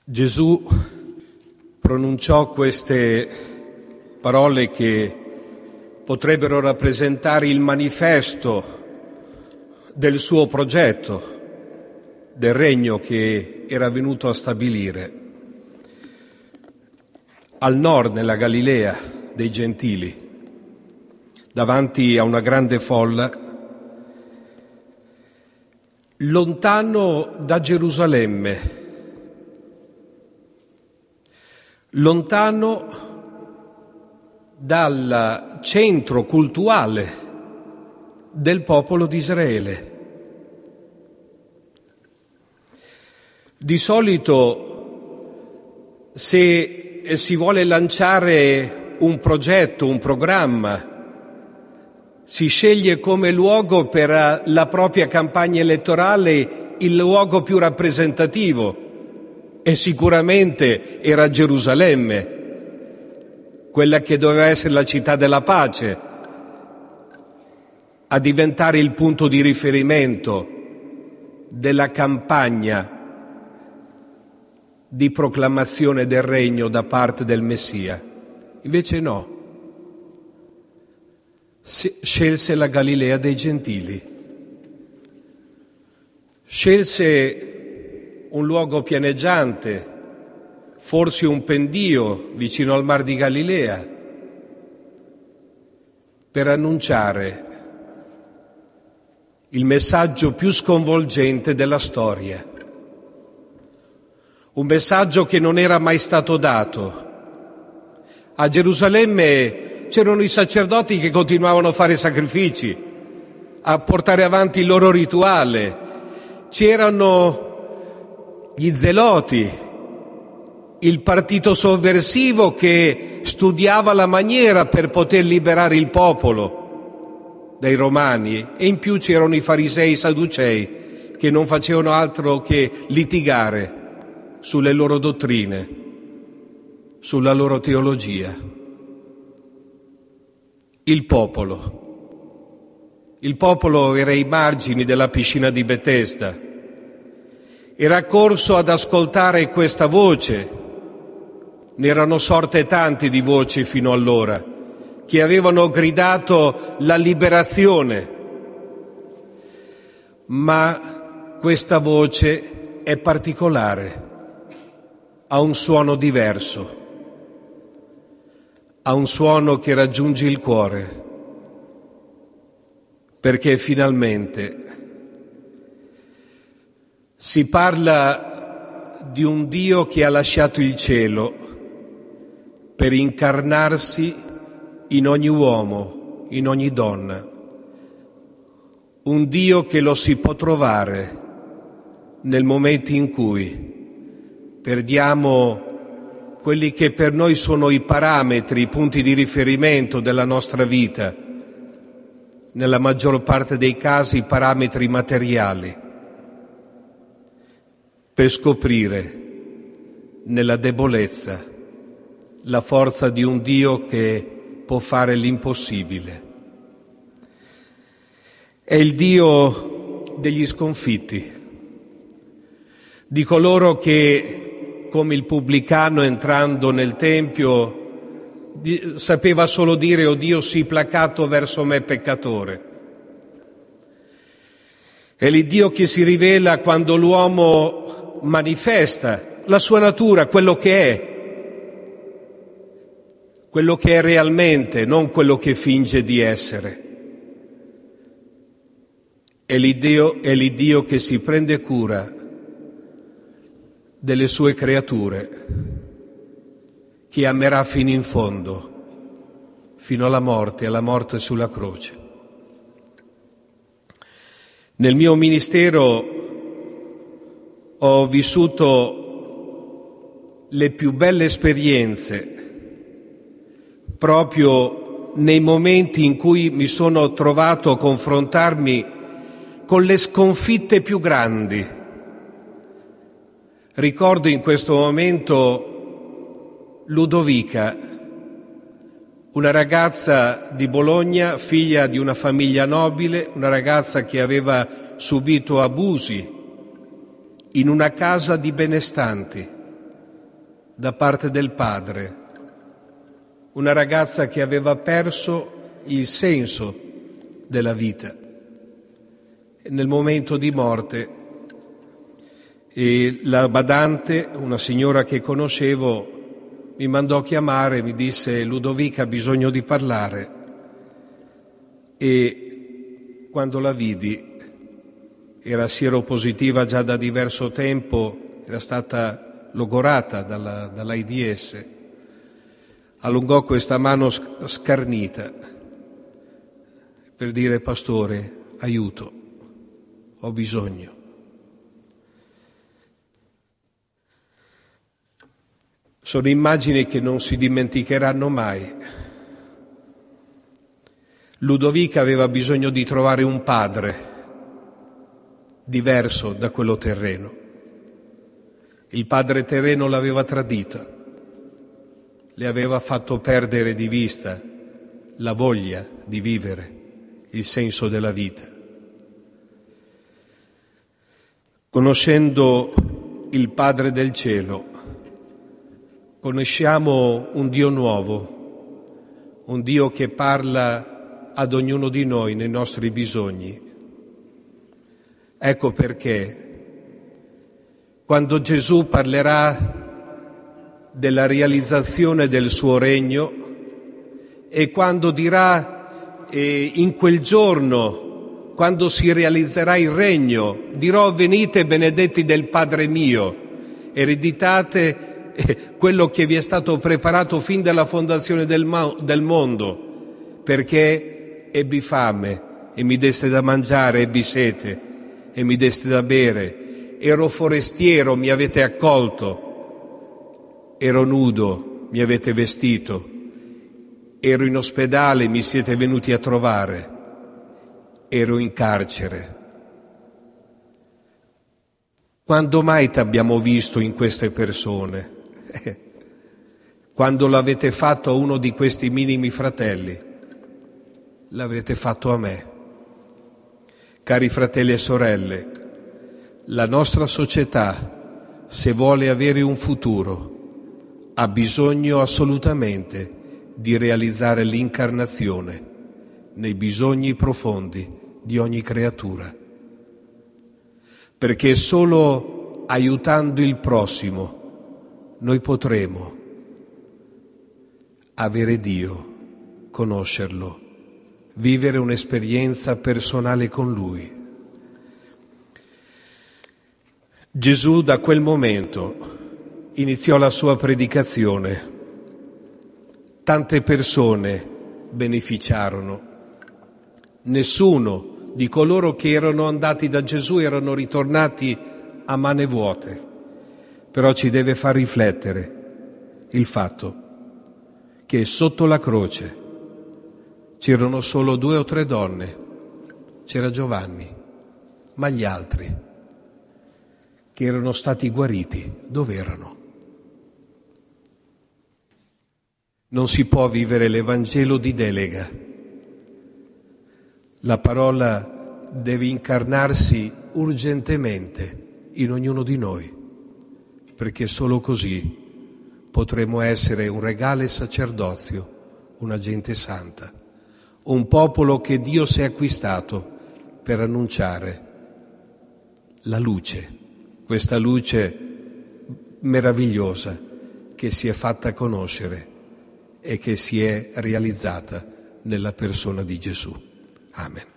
Gesù pronunciò queste parole che potrebbero rappresentare il manifesto del suo progetto, del regno che era venuto a stabilire al nord, nella Galilea dei Gentili, davanti a una grande folla, lontano da Gerusalemme, lontano dal centro cultuale del popolo di Israele. Di solito, se si vuole lanciare un progetto, un programma, si sceglie come luogo per la propria campagna elettorale il luogo più rappresentativo, e sicuramente era Gerusalemme, quella che doveva essere la città della pace, a diventare il punto di riferimento della campagna di proclamazione del regno da parte del Messia. Invece no, scelse la Galilea dei Gentili, scelse un luogo pianeggiante, forse un pendio vicino al Mar di Galilea, per annunciare il messaggio più sconvolgente della storia. Un messaggio che non era mai stato dato. A Gerusalemme c'erano i sacerdoti che continuavano a fare sacrifici, a portare avanti il loro rituale. C'erano gli zeloti, il partito sovversivo che studiava la maniera per poter liberare il popolo dai romani, e in più c'erano i farisei e i sadducei che non facevano altro che litigare sulle loro dottrine, sulla loro teologia. Il popolo era ai margini della piscina di Betesda. Era corso ad ascoltare questa voce. Ne erano sorte tante di voci fino allora, che avevano gridato la liberazione. Ma questa voce è particolare, ha un suono diverso, ha un suono che raggiunge il cuore, perché finalmente si parla di un Dio che ha lasciato il cielo per incarnarsi in ogni uomo, in ogni donna. Un Dio che lo si può trovare nel momento in cui perdiamo quelli che per noi sono i parametri, i punti di riferimento della nostra vita, nella maggior parte dei casi i parametri materiali, per scoprire nella debolezza la forza di un Dio che può fare l'impossibile. È il Dio degli sconfitti, di coloro che, come il pubblicano entrando nel Tempio, sapeva solo dire: «O Dio, sii placato verso me peccatore». È l'Iddio che si rivela quando l'uomo manifesta la sua natura, quello che è realmente, non quello che finge di essere. È l'Iddio che si prende cura delle sue creature, che amerà fino in fondo, fino alla morte sulla croce. Nel mio ministero ho vissuto le più belle esperienze proprio nei momenti in cui mi sono trovato a confrontarmi con le sconfitte più grandi. Ricordo in questo momento Ludovica, una ragazza di Bologna, figlia di una famiglia nobile, una ragazza che aveva subito abusi in una casa di benestanti, da parte del padre, una ragazza che aveva perso il senso della vita. E nel momento di morte, la badante, una signora che conoscevo, mi mandò a chiamare, mi disse: Ludovica ha bisogno di parlare. E quando la vidi, era sieropositiva già da diverso tempo, era stata logorata dall'AIDS, allungò questa mano scarnita per dire: pastore, aiuto, ho bisogno. Sono immagini che non si dimenticheranno mai. Ludovica aveva bisogno di trovare un padre diverso da quello terreno. Il padre terreno l'aveva tradita, le aveva fatto perdere di vista la voglia di vivere, il senso della vita. Conoscendo il Padre del Cielo, conosciamo un Dio nuovo, un Dio che parla ad ognuno di noi nei nostri bisogni. Ecco perché quando Gesù parlerà della realizzazione del suo regno e quando dirà in quel giorno, quando si realizzerà il regno, dirò: venite benedetti del Padre mio, ereditate quello che vi è stato preparato fin dalla fondazione del mondo, perché ebbi fame e mi deste da mangiare, ebbi sete e mi deste da bere, ero forestiero, mi avete accolto, ero nudo, mi avete vestito, ero in ospedale, mi siete venuti a trovare, ero in carcere. Quando mai t'abbiamo visto in queste persone? Quando l'avete fatto a uno di questi minimi fratelli, l'avrete fatto a me. Cari fratelli e sorelle, la nostra società, se vuole avere un futuro, ha bisogno assolutamente di realizzare l'incarnazione nei bisogni profondi di ogni creatura. Perché solo aiutando il prossimo noi potremo avere Dio, conoscerlo, vivere un'esperienza personale con Lui. Gesù da quel momento iniziò la sua predicazione. Tante persone beneficiarono. Nessuno di coloro che erano andati da Gesù erano ritornati a mani vuote. Però ci deve far riflettere il fatto che sotto la croce c'erano solo 2 o 3 donne, c'era Giovanni, ma gli altri che erano stati guariti, dove erano? Non si può vivere l'Evangelo di delega. La parola deve incarnarsi urgentemente in ognuno di noi, perché solo così potremo essere un regale sacerdozio, una gente santa, un popolo che Dio si è acquistato per annunciare la luce, questa luce meravigliosa che si è fatta conoscere e che si è realizzata nella persona di Gesù. Amen.